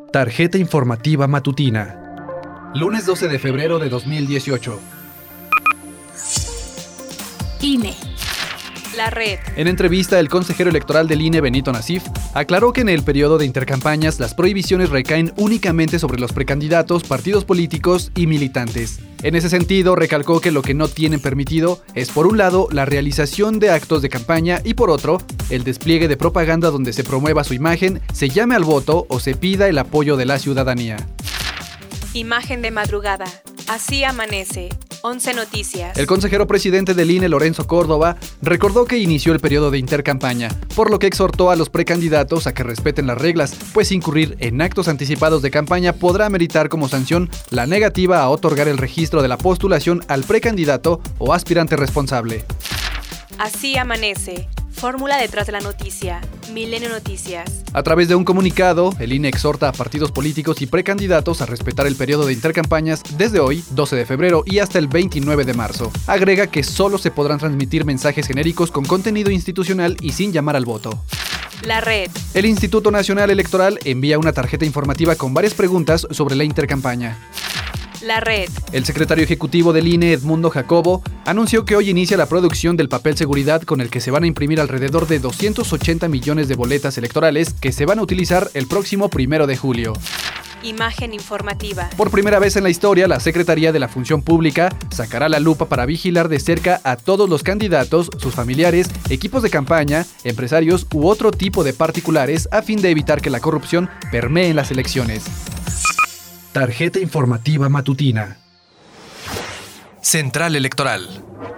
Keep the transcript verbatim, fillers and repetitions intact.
Tarjeta informativa matutina. Lunes doce de febrero de dos mil dieciocho. I N E. La red. En entrevista, el consejero electoral del I N E, Benito Nasif, aclaró que en el periodo de intercampañas las prohibiciones recaen únicamente sobre los precandidatos, partidos políticos y militantes. En ese sentido, recalcó que lo que no tienen permitido es, por un lado, la realización de actos de campaña y, por otro, el despliegue de propaganda donde se promueva su imagen, se llame al voto o se pida el apoyo de la ciudadanía. Imagen de madrugada. Así amanece. once Noticias. El consejero presidente del I N E, Lorenzo Córdoba, recordó que inició el periodo de intercampaña, por lo que exhortó a los precandidatos a que respeten las reglas, pues incurrir en actos anticipados de campaña podrá meritar como sanción la negativa a otorgar el registro de la postulación al precandidato o aspirante responsable. Así amanece. Fórmula detrás de la noticia. Milenio Noticias. A través de un comunicado, el I N E exhorta a partidos políticos y precandidatos a respetar el periodo de intercampañas desde hoy, doce de febrero, y hasta el veintinueve de marzo. Agrega que solo se podrán transmitir mensajes genéricos con contenido institucional y sin llamar al voto. La red. El Instituto Nacional Electoral envía una tarjeta informativa con varias preguntas sobre la intercampaña. La red. El secretario ejecutivo del I N E, Edmundo Jacobo, anunció que hoy inicia la producción del papel seguridad con el que se van a imprimir alrededor de doscientos ochenta millones de boletas electorales que se van a utilizar el próximo primero de julio. Imagen informativa. Por primera vez en la historia, la Secretaría de la Función Pública sacará la lupa para vigilar de cerca a todos los candidatos, sus familiares, equipos de campaña, empresarios u otro tipo de particulares a fin de evitar que la corrupción permee en las elecciones. Tarjeta informativa matutina. Central Electoral.